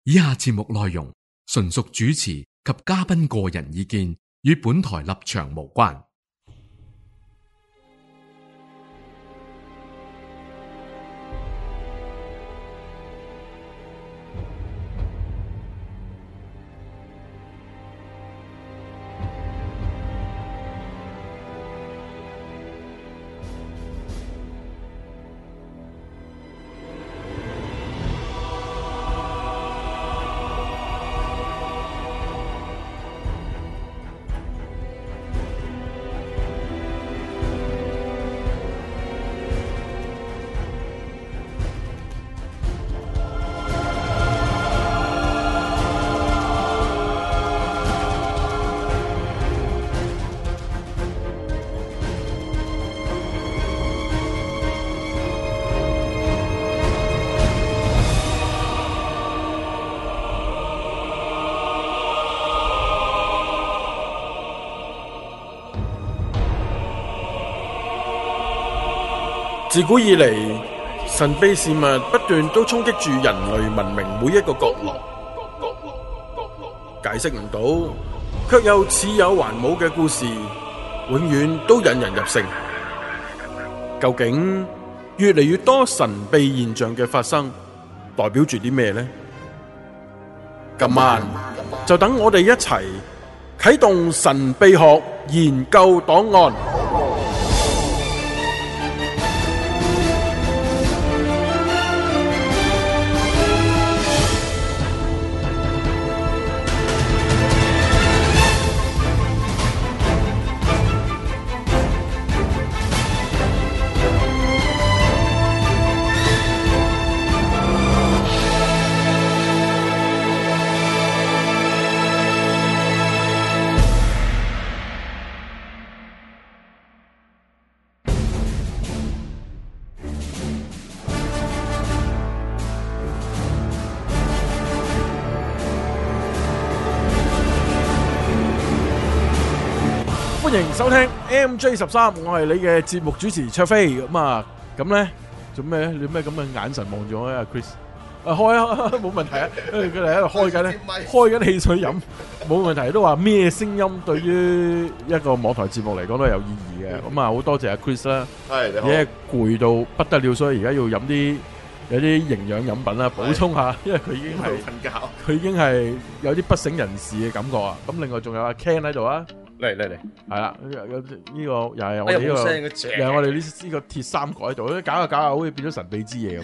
以下節目內容純屬主持及嘉賓個人意見，與本台立場無關。 自古以嚟，神秘事物不斷都衝擊住人類文明每一個角落，解釋唔到，卻又似有還冇嘅故事，永遠都引人入勝。究竟越嚟越多神秘現象嘅發生，代表住啲咩呢？今晚就等我哋一齊啟動神秘學研究檔案。歡迎收聽 MJ13，我係你嘅節目主持卓飛。咁咧做咩？你咩咁嘅眼神望住我啊 ，Chris？ 開啊，冇問題啊。佢哋喺度開緊咧，開緊汽水飲，冇問題。都話咩聲音對於一個網台節目嚟講都係有意義嘅。咁啊，好多謝阿 Chris 啦。係你好。而家攰到不得了，所以而家要飲啲有啲營養飲品啦，補充下，因為佢已經係瞓覺，佢已經係有啲不省人事嘅感覺啊。咁另外仲有阿 Ken 喺度啊。嚟，係啦，有呢個又係我哋呢個，又係我哋呢個鐵三角喺度，搞下搞下，好似變咗神秘之夜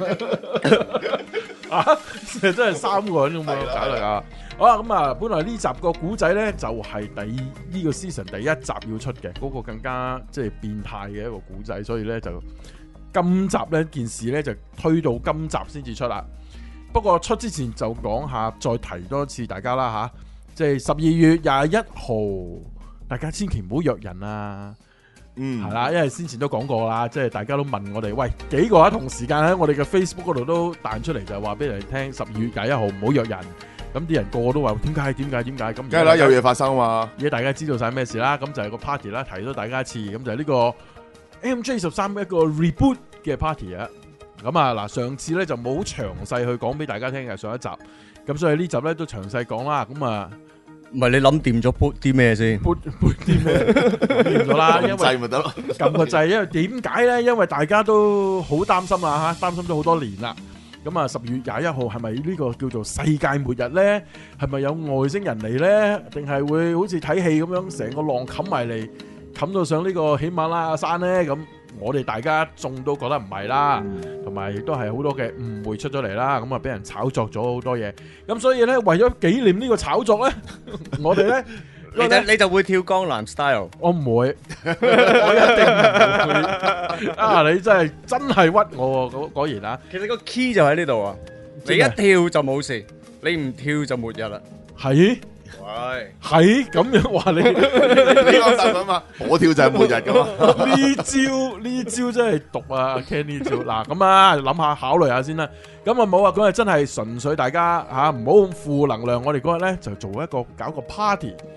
咁啊！真係三個人咁樣搞嚟搞。好啦，咁啊，本來呢集個古仔咧就係呢個 season 第一集要出嘅，嗰個更加即係變態嘅一個古仔，所以咧就今集呢件事咧就推到今集先至出啦。不過出之前就講下，再提多一次大家啦吓。即係12月21號，大家千祈唔好約人啊！係啦，因為先前都講過啦，即係大家都問我哋，喂，幾個同時間喺我哋嘅 Facebook 嗰度都彈出嚟，就話俾人哋聽12月21號唔好約人。咁啲人個個都話點解？咁梗係啦，有嘢發生嘛！而家大家知道晒咩事啦，咁就係個 party 啦，提咗大家一次，咁就係呢個 MJ13 一個 reboot 嘅 party 啊！咁啊嗱，上次咧就冇好詳細去講俾大家聽嘅上一集，咁所以呢集咧都詳細講啦。咁啊，唔係你諗掂咗 boot 啲咩先？boot 啲咩？掂咗啦，因為掣咪得咯，撳個掣。因為點解咧？因為大家都好擔心啊嚇，擔心咗好多年啦。咁啊，12月21號係咪呢個叫做世界末日咧？係咪有外星人嚟咧？定係會好似睇戲咁樣，成個浪冚埋嚟，冚到上呢個喜馬拉雅山咧？咁我哋大家眾都覺得唔係啦，同埋亦都係好多嘅誤會出咗嚟啦，咁啊俾人炒作咗好多嘢，咁所以咧為咗紀念呢個炒作咧，我哋咧你就會跳江南 style， 我唔會，我一定唔會啊！你真係屈我喎，果然啊！其實個 key 就喺呢度啊，你一跳就冇事，你唔跳就末日啦，係。係咁樣話你講大品嘛？我跳就係末日噶嘛？呢招真係毒啊 ！Ken 呢招嗱咁啊，諗下考慮下先啦。咁啊冇啊，嗰日真係純粹大家吓唔好咁負能量。我哋嗰日咧就做搞個 party，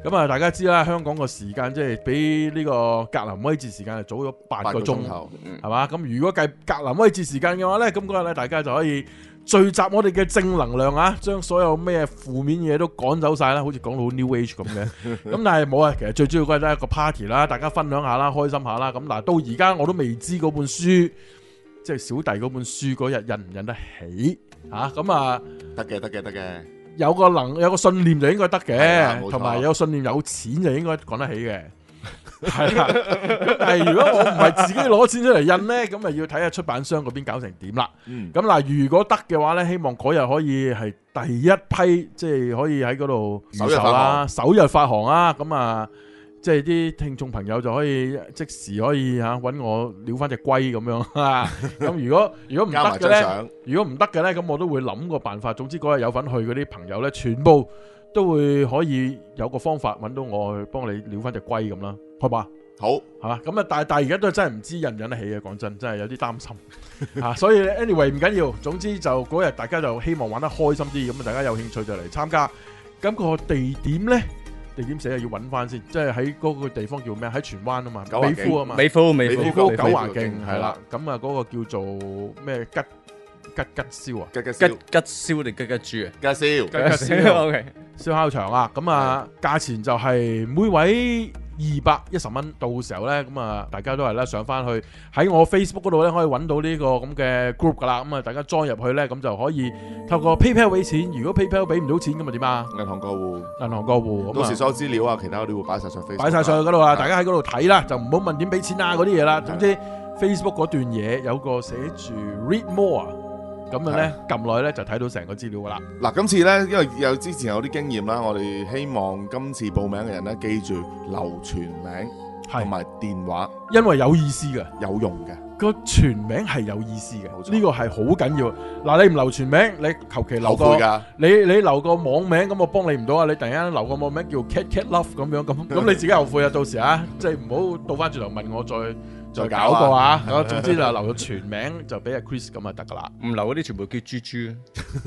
咁啊，大家知啦，香港個時間即係比呢個格林威治時間係早咗8個鐘，係嘛？咁如果計格林威治時間嘅話咧，咁嗰日咧大家就可以聚集我哋嘅正能量啊，將所有咩負面嘢都趕走晒啦，好似講到好 New Age 咁嘅。咁但係冇啊，其實最主要嗰日都係一個 party 啦，大家分享下啦，開心下啦。咁嗱，到而家我都未知嗰本書，即係小弟嗰本書嗰日印唔印得起嚇？咁啊， 得嘅。 有個信念就應該得嘅， 冇錯同埋有信念有錢就應該講得起嘅。係啦，咁但係如果我唔係自己攞錢出嚟印咧，咁咪要睇下出版商嗰邊搞成點啦。咁嗱，如果得嘅話咧，希望嗰日可以係第一批，即係可以喺嗰度預售啦，首日發行啊。咁啊，即係啲聽眾朋友就可以即時可以嚇揾我撩翻隻龜咁樣啊。咁如果唔得嘅咧，咁我都會諗個辦法。總之嗰日有份去嗰啲朋友咧，全部都會可以有個方法揾到我去幫你撩翻隻龜咁啦，好吧？ 好係嘛？咁啊，但係而家都真係唔知印唔印得起嘅，講真係有啲擔心嚇。所以 anyway 唔緊要，總之就嗰日大家就希望玩得開心啲，咁啊大家有興趣就嚟參加。咁個地點咧？地點寫要揾翻先，即係喺嗰個地方叫咩？喺荃灣啊嘛，美孚啊嘛， 美孚九華徑係啦。咁啊嗰個叫做咩吉燒啊？ 吉燒定吉豬啊？ 吉燒 OK 燒烤場啊！咁啊價錢就係每位210蚊，到時候咧咁啊，大家都係咧上翻去喺我 Facebook 嗰度咧，可以揾到呢個咁嘅 group 噶啦。咁啊，大家 join 入去咧，咁就可以透過 PayPal 俾錢。如果 PayPal 俾唔到錢，咁啊點啊？ 銀行過戶， 到時所有資料啊，其他嗰啲會擺晒上 Facebook， 擺晒上去嗰度啊！大家喺嗰度睇啦，就唔好問點俾錢啊嗰啲嘢啦。總之 Facebook 嗰段嘢有個寫住 Read More。咁樣咧，撳落去咧就睇到成個資料噶啦。 嗱，今次咧，因為之前有啲經驗啦，我哋希望今次報名嘅人咧，記住留全名同埋電話， 因為有意思嘅， 有用嘅。 個全名係有意思嘅，呢個係好緊要。嗱，你唔留全名，你求其留個你留個網名，咁我幫你唔到啊！你突然間留個網名叫 Cat Love 咁樣，咁你自己後悔啊！到時啊，即係唔好倒翻轉頭問我再搞過啊！總之就留咗全名就俾阿 Chris 咁就得噶啦。 唔留嗰啲全部叫豬豬，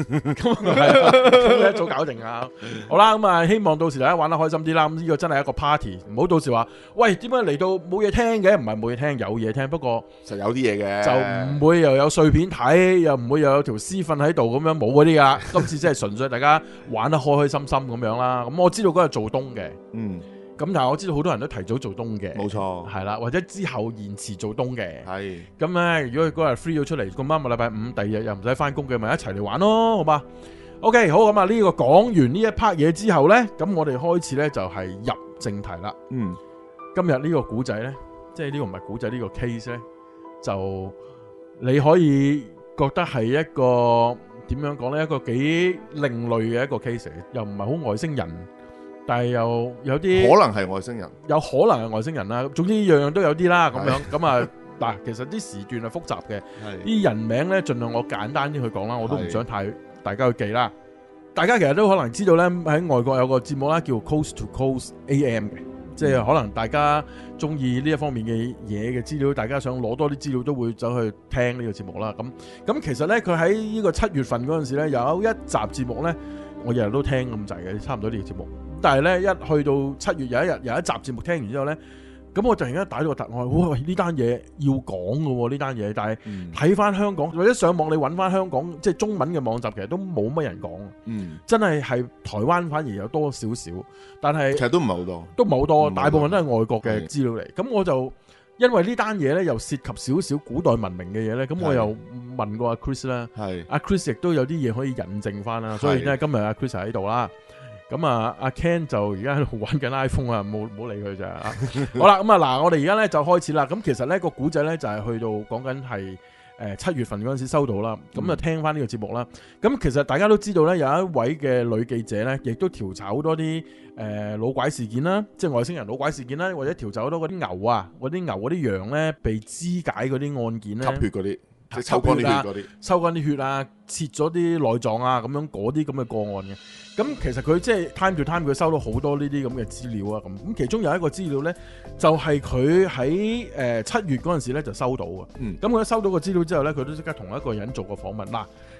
咁一早搞定啊！好啦，咁啊希望到時大家玩得開心啲啦。咁呢個真係一個 party，唔好到時話喂點解嚟到冇嘢聽嘅？唔係冇嘢聽，有嘢聽，不過實有啲嘢嘅， 就唔會又有碎片睇，又唔會又有條屍瞓喺度咁樣，冇嗰啲噶。今次真係純粹大家玩得開開心心咁樣啦。咁我知道嗰日做冬嘅，咁但係我知道好多人都提早做冬嘅， 冇錯， 係啦，或者之後延遲做冬嘅， 係。 咁咧，如果嗰日 free 咗出嚟，咁啱個禮拜五，第二日又唔使翻工嘅，咪一齊嚟玩咯，好嘛 ？OK， 好，咁啊，呢個講完呢一 part 嘢之後咧，咁我哋開始咧就係入正題啦。今日呢個古仔咧，即係呢個唔係古仔，呢個 case 咧，就你可以覺得係一個點樣講咧，一個幾另類嘅一個 case 嚟，又唔係好外星人。但係又有啲可能係外星人， 有可能係外星人啦。總之樣樣都有啲啦，咁樣咁啊嗱，其實啲時段係複雜嘅，啲人名咧盡量我簡單啲去講啦，我都唔想太大家去記啦。大家其實都可能知道咧，喺外國有個節目啦，叫 Coast to Coast AM 嘅，即係可能大家中意呢一方面嘅嘢嘅資料，大家想攞多啲資料都會走去聽呢個節目啦。咁其實咧，佢喺呢個7月份嗰陣時咧，有一集節目咧，我日日都聽咁滯嘅，差唔多呢個節目。但係咧，一去到7月有一集節目聽完之後咧，咁我突然間打咗個突案，喂，呢單嘢要講嘅喎，呢單嘢。但係睇翻香港或者上網你揾翻香港即係中文嘅網集，其實都冇乜人講。真係台灣反而有多少少，但係其實都唔係好多， 都唔係好多，大部分都係外國嘅資料嚟。咁我就因為呢單嘢咧又涉及少少古代文明嘅嘢咧，咁我又問過阿 Chris 啦，阿 Chris 亦都有啲嘢可以引證翻啦，所以咧今日阿 Chris 喺度啦。咁啊，阿 Ken 就而家喺度玩緊 iPhone 啊，冇理佢咋。好啦，咁啊嗱，我哋而家咧就開始啦。咁其實咧個古仔咧就係去到講緊係7月份嗰陣時收到啦。咁就聽翻呢個節目啦。咁其實大家都知道咧，有一位嘅女記者咧，亦都調查好多啲老拐事件啦，即係外星人老拐事件啦，或者調查好多嗰啲牛啊、嗰啲羊咧被肢解嗰啲案件咧， 吸血嗰啲。即係抽乾啲血嗰啲， 抽乾啲血啊，切咗啲內臟啊，咁樣嗰啲咁嘅個案嘅。咁其實佢即係 time to time 佢收到好多呢啲咁嘅資料啊。咁其中有一個資料咧，就係佢喺7月嗰陣時咧就收到嘅。咁佢收到個資料之後咧，佢都即刻同一個人做個訪問。嗱，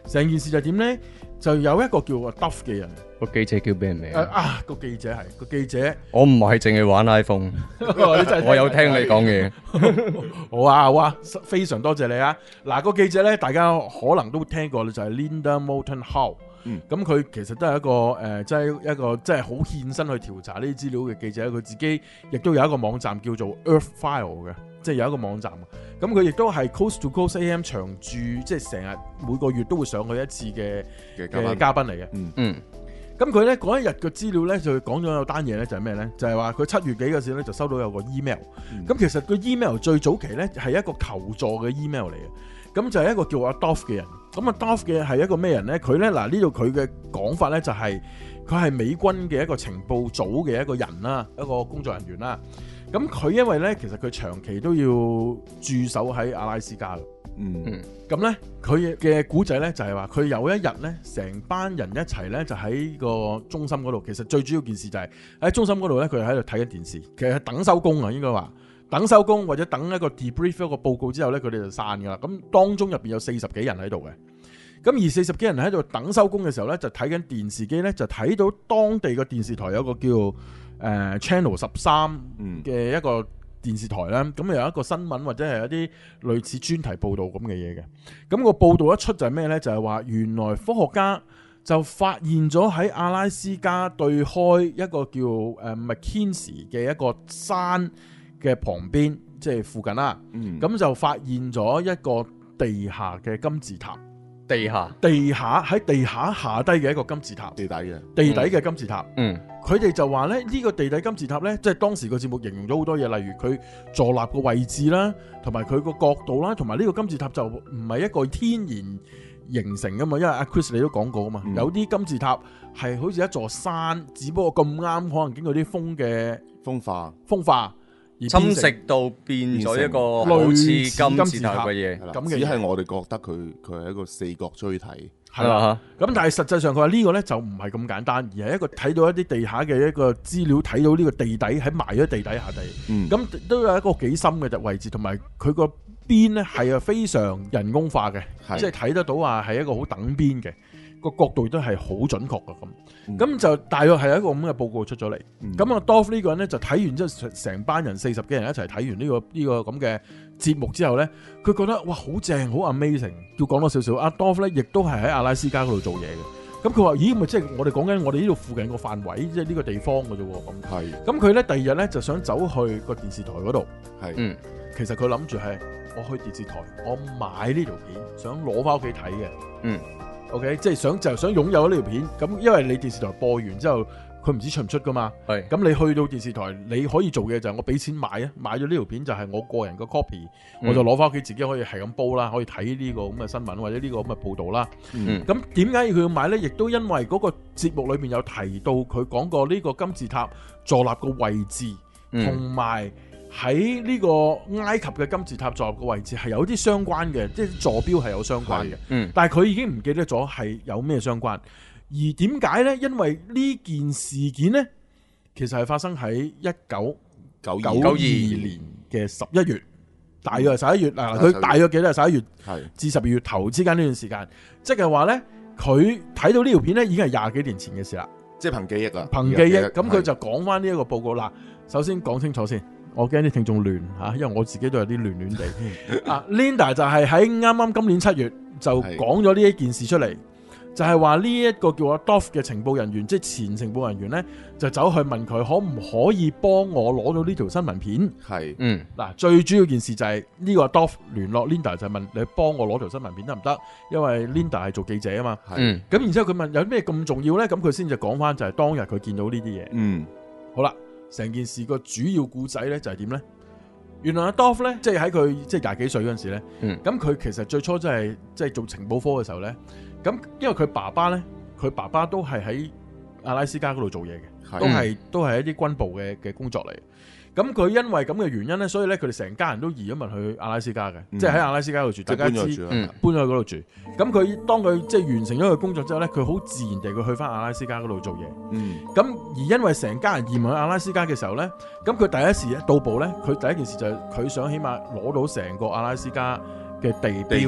成件事就係點咧？就有一個叫阿 Duff 嘅人， 個記者叫咩名？ 個記者係個記者， 我唔係淨係玩 iPhone，我有聽你講嘢。 好啊好啊，非常多謝你啊！嗱，個記者咧，大家可能都聽過就係 Linda Moulton Howe。咁佢其實都係一個即係一個即係好獻身去調查呢啲資料嘅記者，佢自己亦都有一個網站叫做 Earth File 嘅，即係有一個網站。咁佢亦都係 Coast to Coast AM 長駐，即係成日每個月都會上去一次嘅嘉賓嚟嘅。咁佢咧嗰一日嘅資料咧就講咗有單嘢咧就係咩咧？就係話佢7月幾嘅時候咧就收到有個 email。咁其實個 email 最早期咧係一個求助嘅 email 嚟嘅。咁就係一個叫阿 Duff 嘅人。咁阿 Duff 嘅係一個咩人咧？佢咧嗱呢度佢嘅講法咧就係佢係美軍嘅一個情報組嘅一個人啦，一個工作人員啦。咁佢因為咧其實佢長期都要駐守喺阿拉斯加嘅。咁咧佢嘅古仔咧就係話佢有一日咧成班人一齊咧就喺個中心嗰度。其實最主要件事就係喺中心嗰度咧佢喺度睇緊電視，其實係等收工啊，應該話。等收工或者等一個 debrief 一個報告之後咧，佢哋就散噶啦。咁當中入邊有40幾人喺度嘅，咁而40幾人喺度等收工嘅時候咧，就睇緊電視機咧，就睇到當地個電視台有個叫Channel 13嘅一個電視台啦。咁有一個新聞或者係一啲類似專題報導咁嘅嘢嘅。咁個報導一出就係咩咧？就係話原來科學家就發現咗喺阿拉斯加對開一個叫McKinsey 嘅一個山嘅旁邊，即係附近啦。咁就發現咗一個地下嘅金字塔。地下喺地下下低嘅一個金字塔。地底嘅金字塔。佢哋就話咧呢個地底金字塔咧，即係當時個節目形容咗好多嘢，例如佢坐立個位置啦，同埋佢個角度啦，同埋呢個金字塔就唔係一個天然形成噶嘛，因為阿 Chris 你都講過啊嘛，有啲金字塔係好似一座山，只不過咁啱可能經過啲風嘅風化。 侵蝕到變咗一個好似金字塔嘅嘢， 只係我哋覺得佢係一個四角錐體， 係啦。咁但係實際上佢話呢個咧就唔係咁簡單，而係一個睇到一啲地下嘅一個資料，睇到呢個地底喺埋咗地底下底，咁都有一個幾深嘅位置，同埋佢個邊咧係非常人工化嘅，即係睇得到話係一個好等邊嘅。個角度都係好準確嘅咁就大約係一個咁嘅報告出咗嚟。咁啊 Duff 呢個人咧就睇完之後，成班人40幾人一齊睇完呢個咁嘅節目之後咧，佢覺得哇好正，好 amazing。要講多少少，阿 Duff 咧亦都係喺阿拉斯加嗰度做嘢嘅。咁佢話：咦，咪即係我哋講緊我哋呢度附近個範圍，即係呢個地方嘅啫喎。咁佢咧第二日咧就想走去個電視台嗰度。其實佢諗住係我去電視台，我買呢條片，想攞翻屋企睇嘅。OK， 即係想擁有呢條片，咁因為你電視台播完之後，佢唔知出唔出噶嘛。咁你去到電視台，你可以做嘅就係我俾錢買啊，買咗呢條片就係我個人嘅 copy，我就攞翻屋企自己可以係咁煲啦，可以睇呢個咁嘅新聞或者呢個咁嘅報導啦。咁點解佢要買呢？亦都因為嗰個節目裏面有提到佢講過呢個金字塔坐立個位置，同埋喺呢個埃及嘅金字塔坐立個位置係有啲相關嘅，即係坐標係有相關嘅。但係佢已經唔記得咗係有咩相關。而點解呢？因為呢件事件呢，其實係發生喺1992年嘅11月，大約係11月嗱，佢大約記得係11月至12月頭之間呢段時間，即係話呢，佢睇到呢條片呢已經係20幾年前嘅事啦，即係憑記憶啦，憑記憶。咁佢就講翻呢一個報告啦。首先講清楚先。我驚啲聽眾亂嚇，因為我自己都有啲亂亂地。Linda 就係喺啱啱今年7月就講咗呢一件事出嚟，就係話呢一個叫阿 Duff 嘅情報人員，即係前情報人員呢，就走去問佢可唔可以幫我攞到呢條新聞片。嗱，最主要件事就係呢個 Duff 聯絡 Linda 就問你幫我攞條新聞片得唔得？因為 Linda 係做記者啊嘛。咁然之後佢問有咩咁重要呢？咁佢先就講翻就係當日佢見到呢啲嘢。好啦。成件事個主要故仔咧就係點咧？原來阿 Duff 咧，即係喺佢即係20幾歲嗰陣時咧，咁佢其實最初即係做情報科嘅時候咧，咁因為佢爸爸都係喺阿拉斯加嗰度做嘢嘅，都係一啲軍部嘅工作嚟。咁佢因為咁嘅原因咧，所以咧佢哋成家人都移咗民去阿拉斯加嘅，即係喺阿拉斯加度住。大家知搬咗去嗰度住。咁佢當佢即係完成咗佢工作之後咧，佢好自然地佢去翻阿拉斯加嗰度做嘢。咁而因為成家人移民去阿拉斯加嘅時候咧，咁佢第一時到埗咧，佢第一件事就係佢想起碼攞到成個阿拉斯加嘅地標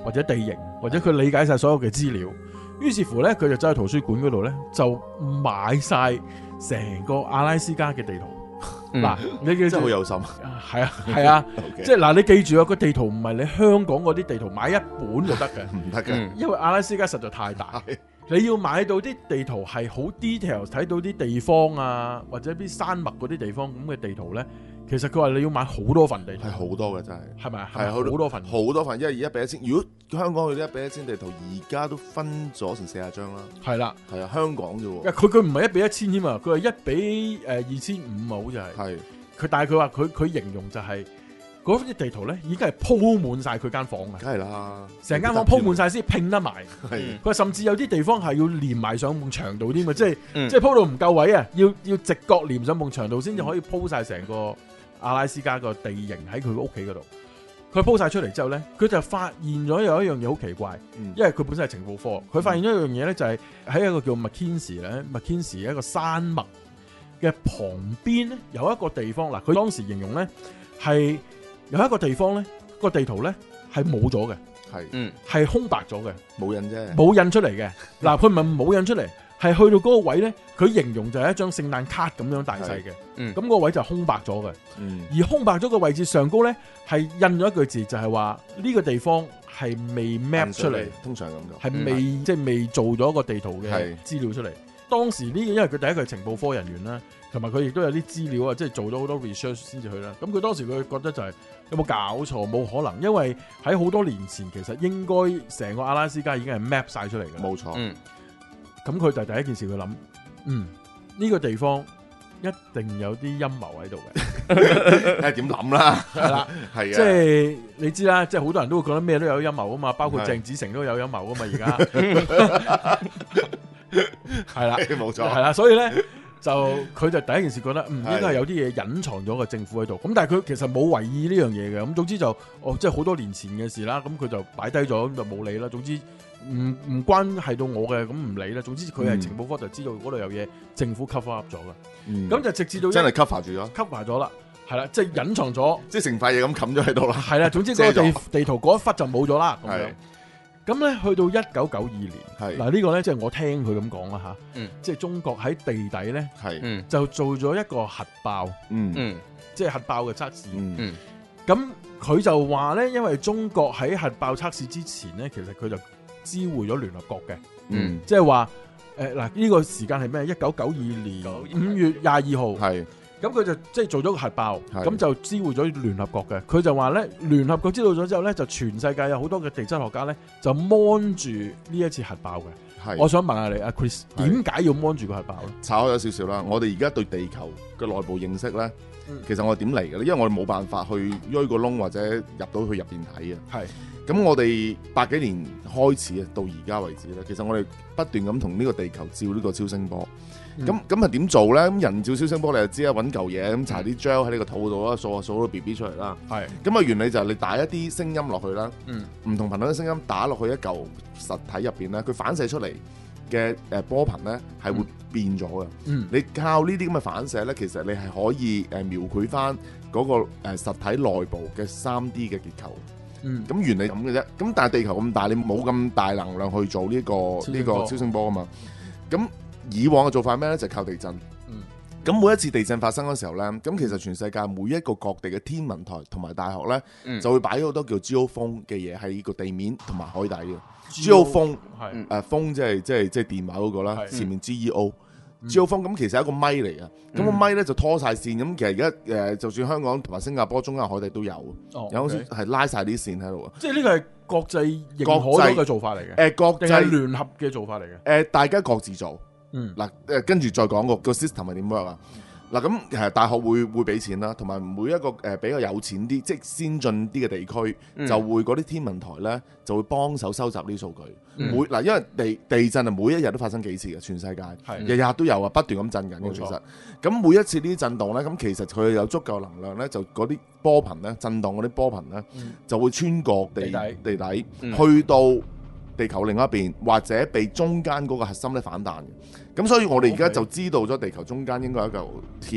或者地形，或者佢理解晒所有嘅資料。於是乎咧，佢就走去圖書館嗰度咧，就買晒成個阿拉斯加嘅地圖。嗱、你記住真係好有心。 係啊係啊， OK 即係嗱，你記住啊，個地圖唔係你香港嗰啲地圖買一本就得嘅， 唔得嘅， 因為阿拉斯加實在太大。你要買到啲地圖係好 detail， 睇到啲地方啊，或者啲山脈嗰啲地方咁嘅地圖咧，其實佢話你要買好多份地圖， 係好多嘅真係。 係咪啊？ 係好多份， 好多份，因為1比1000。如果香港佢啲1比1000地圖，而家都分咗成40張啦。 係啦。 係啊，香港啫喎。 佢唔係1比1000添啊，佢係1比2500啊，好似係。 係但係佢話佢形容就係嗰啲地圖咧，已經係鋪滿晒佢間房嘅， 梗係啦， 成間房鋪滿晒先拼得埋。 係佢話甚至有啲地方係要連埋上埲牆度添啊，即係嗯即係鋪到唔夠位啊，要直角連上埲牆度先至可以鋪晒成個阿拉斯加個地形喺佢屋企嗰度。佢鋪晒出嚟之後咧，佢就發現咗有一樣嘢好奇怪，因為佢本身係情報科，佢發現咗一樣嘢咧，就係喺一個叫McKinsey 咧，McKinsey 一個山脈嘅旁邊咧有一個地方。嗱，佢當時形容咧係有一個地方咧，個地圖咧係冇咗嘅， 係係空白咗嘅， 冇印啫， 冇印出嚟嘅。嗱，佢唔係冇印出嚟，係去到嗰個位咧，佢形容就係一張聖誕卡咁樣大細嘅，咁個位就空白咗嘅。而空白咗個位置上高咧，係印咗一句字，就係話呢個地方係未 map 出嚟， 通常咁講係未即係未做咗個地圖嘅係資料出嚟。當時呢個因為佢第一個係情報科人員啦，同埋佢亦都有啲資料啊，即係做咗好多 research 先至去啦。咁佢當時佢覺得就係有冇搞錯？冇可能，因為喺好多年前其實應該成個阿拉斯加已經係 map 晒出嚟嘅。 冇錯。 咁佢就第一件事佢諗，呢個地方一定有啲陰謀喺度嘅。 誒點諗啦？ 係啦， 係啊， 即係你知啦，即係好多人都會覺得咩都有陰謀啊嘛，包括鄭子誠都有陰謀啊嘛，而家係啦， 冇錯， 係啦，所以咧就佢就第一件事覺得應該係有啲嘢隱藏咗個政府喺度，咁但係佢其實冇為意呢樣嘢嘅，咁總之就即係好多年前嘅事啦，咁佢就擺低咗，咁就冇理啦。總之唔關係到我嘅，咁唔理啦。總之佢係情報科就知道嗰度有嘢，政府 cover up 咗嘅，咁就直至到真係 cover 住咗 ，cover 咗啦，係啦，即係隱藏咗， 即係成塊嘢咁冚咗喺度啦。 係啦，總之嗰個地圖嗰一忽就冇咗啦，咁樣。 係咁咧，去到1992年， 係嗱呢個咧，即係我聽佢咁講啦嚇，即係中國喺地底咧， 係就做咗一個核爆，即係核爆嘅測試。咁佢就話咧，因為中國喺核爆測試之前咧，其實佢就知會咗聯合國嘅，即係話嗱呢個時間係咩？1992年5月22號， 係。 咁佢就即係做咗個核爆，咁就知會咗聯合國嘅。佢就話咧，聯合國知道咗之後咧，就全世界有好多嘅地質學家咧，就 mon 住呢一次核爆嘅。我想問下你，阿 Chris，點解要 mon 住個核爆咧？ 炒咗少少啦，我哋而家對地球嘅內部認識咧，其實我哋點嚟嘅咧？因為我哋冇辦法去鋥個窿或者入到去入邊睇啊。係。咁我哋80幾年開始啊，到而家為止咧，其實我哋不斷咁同呢個地球照呢個超聲波。咁係點做咧？咁人照超聲波你就知啦，揾嚿嘢咁搽啲 gel 喺你個肚度啦，掃到 BB 出嚟啦。係。咁原理就係你打一啲聲音落去啦，唔同頻率嘅聲音打落去一嚿實體入邊咧，佢反射出嚟嘅波頻咧係會變咗嘅。你靠呢啲咁嘅反射咧，其實你係可以描繪翻嗰個實體內部嘅3D 嘅結構。咁原理咁嘅啫。咁但係地球咁大，你冇咁大能量去做呢個超聲波啊嘛。咁以往嘅做法係咩咧？就係靠地震。咁每一次地震發生嘅時候咧，咁其實全世界每一個各地嘅天文台同埋大學咧，就會擺咗好多叫 geophone 嘅嘢喺個地面同埋海底嘅。geophone 係phone 即係電話嗰個啦，前面 GEO。geophone 咁其實係一個咪嚟嘅，咁個咪咧就拖晒線。咁其實而家就算香港同埋新加坡中間海底都有，有好似係拉晒啲線喺度。 即係呢個係國際認可咗嘅做法嚟嘅。國際聯合嘅做法嚟嘅。 大家各自做。嗱，跟住再講個 system 係點樣啊？嗱，咁其實大學會俾錢啦，同埋每一個比較有錢啲，即係先進啲嘅地區，就會嗰啲天文台咧就會幫手收集呢啲數據。嗱，因為地震係每一日都發生幾次嘅，全世界日日都有啊，不斷咁震緊嘅。其實咁每一次呢啲震動咧，咁其實佢有足夠能量咧，就嗰啲波頻咧，震動嗰啲波頻咧，就會穿過地底去到地球另一邊，或者被中間嗰個核心咧反彈嘅。咁所以我哋而家就知道咗地球中間應該有一嚿鐵啦，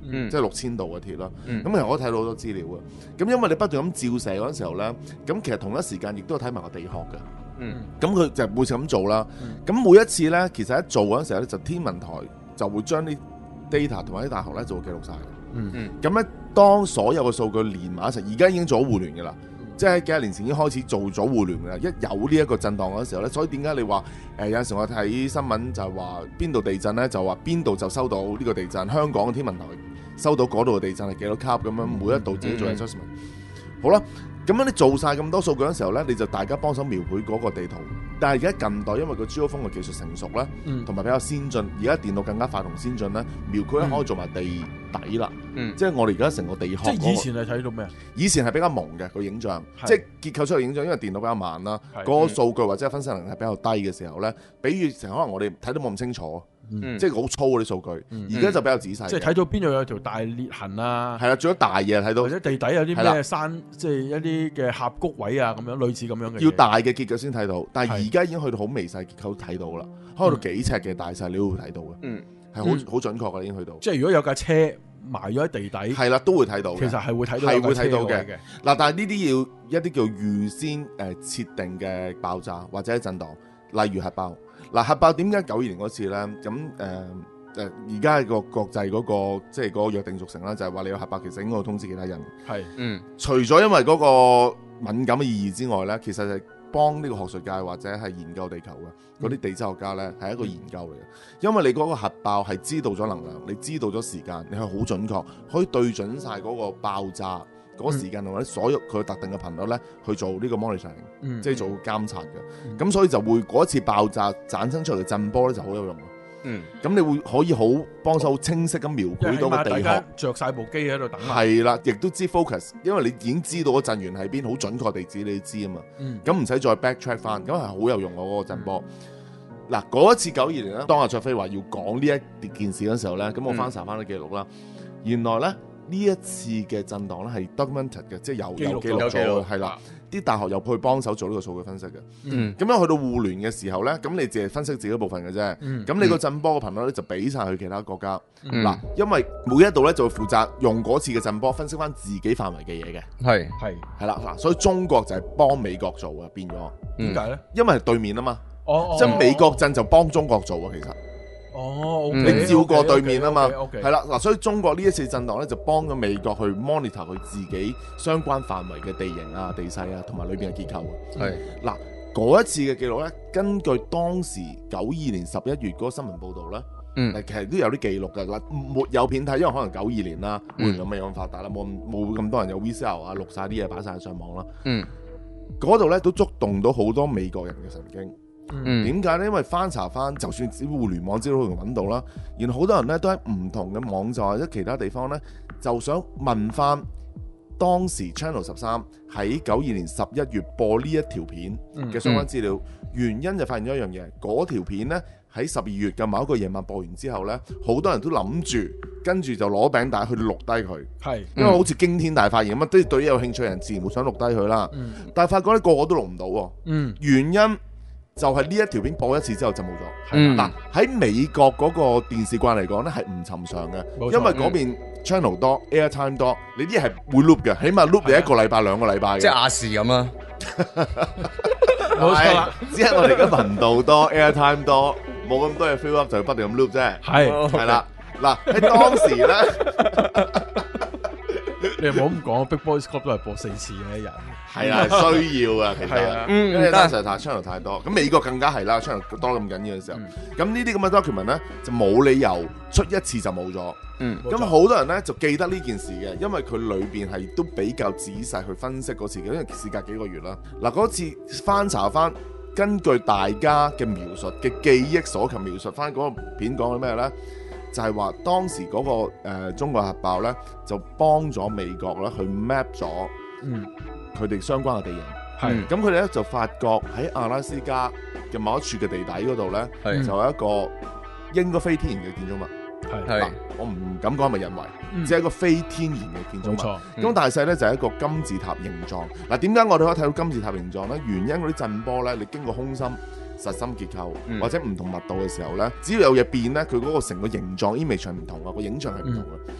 即係6000度嘅鐵啦。咁其實我都睇到好多資料嘅。咁因為你不斷咁照射嗰陣時候咧，咁其實同一時間亦都有睇埋個地殼嘅。咁佢就每次咁做啦。咁每一次咧，其實一做嗰陣時候咧，就天文台就會將啲 data 同埋啲大學咧就會記錄晒嘅。咁咧，當所有嘅數據連埋一齊，而家已經做咗互聯嘅啦。即係幾廿年前已經開始做咗互聯㗎啦，一有呢一個震盪嗰時候咧，所以點解你話有陣時我睇新聞就係話邊度地震咧，就話邊度就收到呢個地震，香港嘅天文台收到嗰度嘅地震係幾多級咁樣，每一度自己做 adjustment。好啦，咁樣你做晒咁多數據嗰時候咧，你就大家幫手描繪嗰個地圖。但係而家近代因為個 Geophone 嘅技術成熟咧，同埋比較先進，而家電腦更加快同先進咧，描繪咧可以做埋地底啦。即係我哋而家成個地殼。 即係以前係睇到咩啊？ 以前係比較朦嘅個影像，即係結構出嚟影像，因為電腦比較慢啦，嗰個數據或者分析能力係比較低嘅時候咧，比喻成可能我哋睇得冇咁清楚，即係好粗嗰啲數據。而家就比較仔細， 即係睇到邊度有條大裂痕啊， 係啦，做咗大嘢睇到， 或者地底有啲咩山，即係一啲嘅峽谷位啊，咁樣類似咁樣嘅。 要大嘅結構先睇到，但係而家已經去到好微細結構睇到啦，開到幾尺嘅大細你都會睇到嘅，係好準確嘅已經去到。 即係如果有架車埋咗喺地底， 係啦，都會睇到。 其實係會睇到， 係會睇到嘅。嗱，但係呢啲要一啲叫預先設定嘅爆炸或者震盪，例如核爆。嗱，核爆點解92年嗰次咧？咁而家個國際嗰個即係嗰個約定俗成啦，就係話你有核爆，其實應該通知其他人。係，除咗因為嗰個敏感嘅意義之外咧，其實係幫呢個學術界或者係研究地球嘅嗰啲地質學家咧，係一個研究嚟嘅。因為你嗰個核爆係知道咗能量，你知道咗時間，你係好準確，可以對準晒嗰個爆炸嗰個時間同埋所有佢特定嘅頻率咧去做呢個 monitoring，即係做監察嘅。咁所以就會嗰一次爆炸產生出嚟嘅震波咧就好有用。咁你會可以好幫手好清晰咁描繪到個地殼， 着晒部機喺度等。 係啦，亦都知 focus，因為你已經知道個震源喺邊，好準確地址你知啊嘛。咁唔使再 backtrack 翻，咁係好有用嗰個震波。嗱，嗰一次92年咧，當阿卓飛話要講呢一件事嗰時候咧，咁我翻查翻啲記錄啦，原來咧呢一次嘅震盪咧係 documented 嘅，即係有記錄咗，係啦。啲大學又去幫手做呢個數據分析嘅，咁樣去到互聯嘅時候咧，咁你淨係分析自己部分嘅啫，咁你個震波嘅頻率咧就俾晒去其他國家，嗱，因為每一度咧就會負責用嗰次嘅震波分析翻自己範圍嘅嘢嘅，係啦，嗱，所以中國就係幫美國做嘅，變咗， 點解咧？ 因為係對面啊嘛，即係美國震就幫中國做啊，其實。你照過對面啊嘛，係啦，嗱，所以中國呢一次震盪咧就幫咗美國去 monitor 佢自己相關範圍嘅地形啊、地勢啊，同埋裏邊嘅結構。係嗱，嗰一次嘅記錄咧，根據當時92年11月嗰個新聞報導咧，其實都有啲記錄㗎。嗱，沒有片睇，因為可能92年啦，互聯網未咁發達啦，冇咁多人有 VCR 啊，錄晒啲嘢擺晒上網啦。嗰度咧都觸動到好多美國人嘅神經。點解咧？因為翻查翻，就算互聯網資料都揾到啦，然後好多人咧都喺唔同嘅網站或者其他地方咧，就想問翻當時 Channel 13喺92年11月播呢一條片嘅相關資料。原因就發現咗一樣嘢，嗰條片咧喺12月嘅某一個夜晚播完之後咧，好多人都諗住跟住就攞餅帶去錄低佢，因為好似驚天大發現咁啊！都對於有興趣嘅人自然會想錄低佢啦。但係發覺咧個個都錄唔到喎。原因就係呢一條片播一次之後就冇咗。嗱，喺美國嗰個電視慣嚟講咧係唔尋常嘅，因為嗰邊 channel 多 airtime 多，你啲嘢係會 loop 嘅，起碼 loop 你1個禮拜2個禮拜嘅。 即係亞視咁啦， 冇錯啦。只係我哋嘅頻道多 airtime 多，冇咁多嘢 fill up 就不斷咁 loop 啫。係啦，嗱喺當時咧。 你唔好咁講 ，Big Boys Club 都係播4次嘅一日。 係啊，需要啊，其實，因為當時太 channel 太多，咁美國更加係啦 ，channel 多咁緊要嘅時候，咁呢啲咁嘅 document 咧就冇理由出一次就冇咗。咁好多人咧就記得呢件事嘅，因為佢裏邊係都比較仔細去分析嗰次嘅，因為事隔幾個月啦。嗱，嗰次翻查翻，根據大家嘅描述嘅記憶所及描述翻嗰個片講緊咩咧？就係話當時嗰個中國核爆咧，就幫咗美國咧去 map 咗佢哋相關嘅地形。咁佢哋咧就發覺喺阿拉斯加嘅某一處嘅地底嗰度咧，就有一個應該非天然嘅建築物。嗱，我唔敢講係咪人為，只係一個非天然嘅建築物。咁大細咧就係一個金字塔形狀。嗱，點解我哋可以睇到金字塔形狀咧？原因嗰啲震波咧，你經過空心、實心結構或者唔同密度嘅時候咧，只要有嘢變咧，佢嗰個成個形狀 image 係唔同啊，個影像係唔同嘅。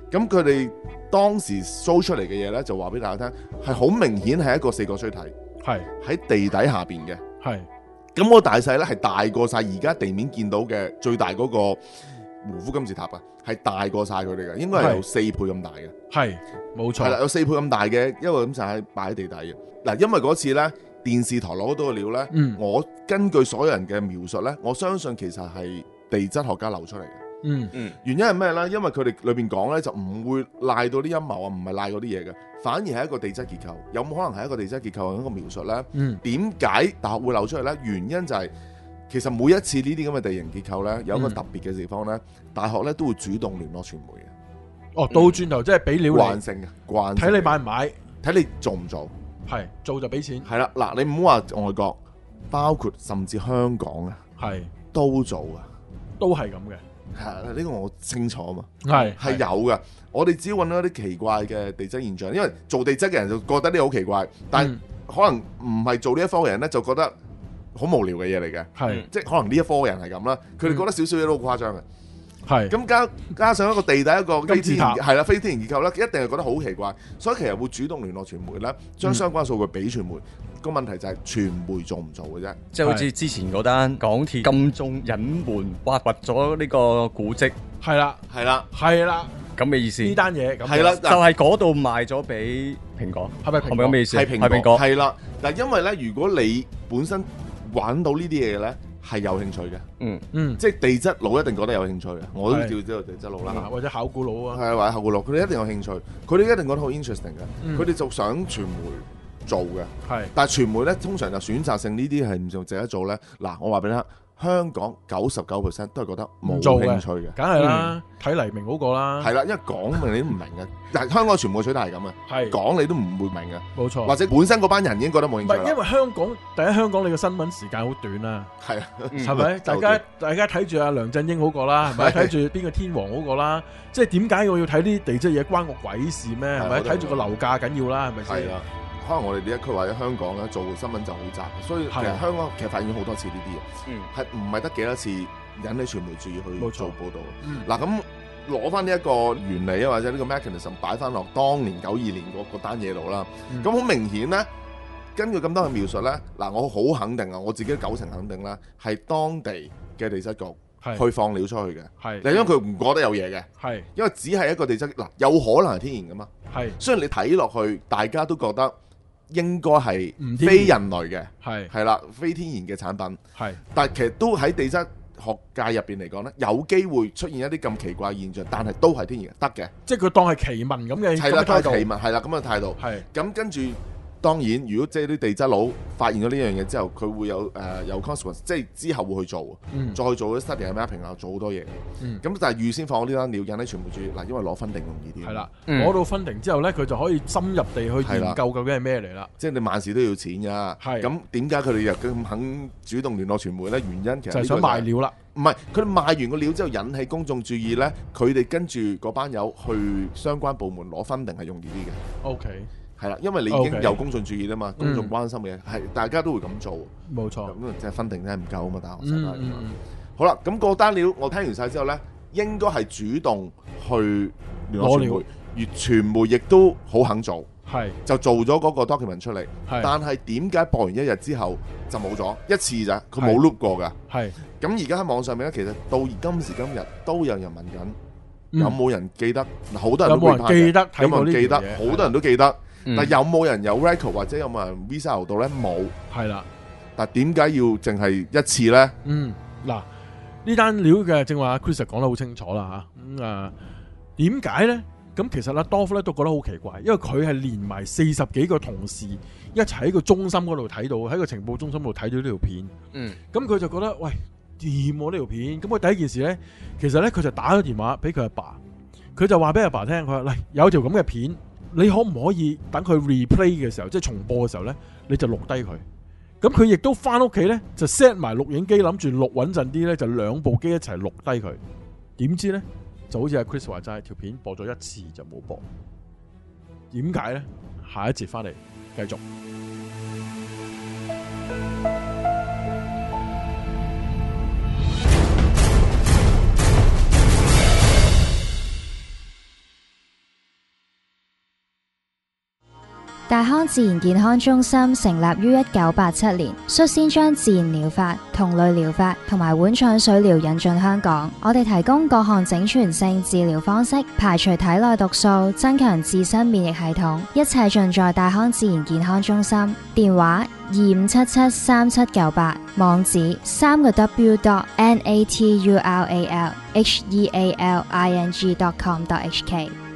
咁佢哋當時 show 出嚟嘅嘢咧，就話俾大家聽，係好明顯係一個四角錐體， 係喺地底下邊嘅。 係咁個大細咧係大過晒而家地面見到嘅最大嗰個胡夫金字塔啊，係大過晒佢哋嘅，應該係有4倍咁大嘅。 係冇錯， 係啦，有4倍咁大嘅一個咁就係擺喺地底嘅。嗱，因為嗰次咧電視台攞到嘅料咧，我根據所有人嘅描述咧，我相信其實係地質學家流出嚟嘅。原因係咩咧？因為佢哋裏邊講咧就唔會賴到啲陰謀啊，唔係賴嗰啲嘢嘅，反而係一個地質結構。有冇可能係一個地質結構嘅一個描述咧？點解大學會流出嚟咧？原因就係、其實每一次呢啲咁嘅地形結構咧，有一個特別嘅地方咧，大學咧都會主動聯絡傳媒嘅。 哦，倒轉頭即係俾料你， 慣性嘅，慣性。 睇你買唔買， 睇你做唔做。 係做就俾錢。 係啦，嗱，你唔好話外國，包括甚至香港啊， 係都做噶， 都係咁嘅。 係呢個我清楚啊嘛， 係有噶。我哋只要揾到一啲奇怪嘅地質現象，因為做地質嘅人就覺得呢好奇怪，但係可能唔係做呢一科嘅人咧，就覺得好無聊嘅嘢嚟嘅。 係即係可能呢一科嘅人係咁啦，佢哋覺得少少嘢都好誇張嘅。 係咁加上一個地底一個非天然金字塔係啦非天然結構咧，一定係覺得好奇怪，所以其實會主動聯絡傳媒咧，將相關數據俾傳媒。個問題就係傳媒做唔做嘅啫， 即係好似之前嗰單港鐵金鐘隱瞞挖掘咗呢個古蹟， 係啦係啦係啦， 咁嘅意思。 呢單嘢咁係啦， 就係嗰度賣咗俾蘋果， 係咪係咪咁嘅意思？ 係蘋蘋果。 係啦。嗱，因為咧，如果你本身玩到呢啲嘢咧，係有興趣嘅，即係地質佬一定覺得有興趣嘅，我都叫做地質佬啦， 或者考古佬啊， 係或者考古佬，佢哋一定有興趣，佢哋一定覺得好 interesting 嘅，佢哋就想傳媒做嘅， 係， 但係傳媒咧通常就選擇性呢啲係唔做值得做咧。嗱，我話俾你聽，香港99%都係覺得冇興趣嘅， 梗係啦，睇黎明嗰個啦， 係啦，因為講明你都唔明嘅，但係香港傳媒取態係咁嘅， 係講你都唔會明嘅， 冇錯， 或者本身嗰班人已經覺得冇興趣啦。 因為香港你嘅新聞時間好短啦， 係啊， 係咪？大家睇住阿梁振英嗰個啦，係咪？睇住邊個天王嗰個啦，即係點解我要睇啲地質嘢關我鬼事咩？係咪？睇住個樓價緊要啦，係咪先？ 係啦。可能我哋呢一區或者香港咧做新聞就好雜，所以其實香港其實發現咗好多次呢啲嘢，係唔係得幾多次引起傳媒注意去做報導？嗱，咁攞翻呢一個原理啊，或者呢個 mechanism 擺翻落當年92年嗰單嘢度啦。咁好明顯咧，根據咁多嘅描述咧，嗱，我好肯定啊，我自己90%肯定啦，係當地嘅地質局去放料出去嘅。係，因為佢唔覺得有嘢嘅。係，因為只係一個地質嗱，有可能係天然噶嘛。係，雖然你睇落去，大家都覺得應該係非人類嘅，係啦，非天然嘅產品，係，但係其實都喺地質學界入邊嚟講咧，有機會出現一啲咁奇怪嘅現象，但係都係天然得嘅，即係佢當係奇聞咁嘅係啦，都係奇聞係啦咁嘅態度，係咁跟住。當然，如果即係啲地質佬發現咗呢樣嘢之後，佢會有consequence，即係之後會去做，再做啲 study 啊、mapping 啊，做好多嘢。咁但係預先放呢單料引起傳媒注意，嗱，因為攞分定容易啲。係啦，攞到分定之後咧，佢就可以深入地去研究究竟係咩嚟啦。即係你萬事都要錢㗎。係。咁點解佢哋又咁肯主動聯絡傳媒咧？原因其實就係想賣料啦。唔係，佢哋賣完個料之後引起公眾注意咧，佢哋跟住嗰班友去相關部門攞分定係容易啲嘅。OK。係啦，因為你已經有公眾注意啦嘛，公眾關心嘅係大家都會咁做。冇錯，咁即係分定真係唔夠啊嘛，大學生係嘛。好啦，咁個單料我聽完晒之後咧，應該係主動去聯絡傳媒，而傳媒亦都好肯做，係就做咗嗰個 document 出嚟。但係點解播完一日之後就冇咗一次咋？佢冇 loop 過㗎。係咁而家喺網上面咧，其實到今時今日都有人問緊，有冇人記得？好多人都會記得，有冇人記得？好多人都記得。但有冇人有 record 或者有冇人 visa 到咧？冇，係啦。但點解要淨係一次咧？嗱，呢單料嘅正話 Chris 講得好清楚啦嚇。點解咧？咁其實咧，多夫咧都覺得好奇怪，因為佢係連埋40幾個同事一齊喺個中心嗰度睇到，喺個情報中心度睇到呢條片。咁佢就覺得喂，掂喎呢條片。咁佢第一件事咧，其實咧佢就打咗電話俾佢阿爸，佢就話俾阿爸聽，佢話嚟有條咁嘅片。你可唔可以等佢 replay 嘅時候，即係重播嘅時候呢，你就錄低佢。咁佢亦都翻屋企呢，就 set 埋錄影機，諗住錄穩陣啲呢，就兩部機一齊錄低佢。點知呢，就好似阿 Chris 話齋，條片播咗一次就冇播。點解呢？下一節翻嚟繼續。 大康自然健康中心成立於1987年，率先將自然療法、同類療法同埋碗腸水療引進香港。我哋提供各項整全性治療方式，排除體內毒素，增強自身免疫系統，一切盡在大康自然健康中心。電話25773798，網址3W.NATURALHEALING.com.hk。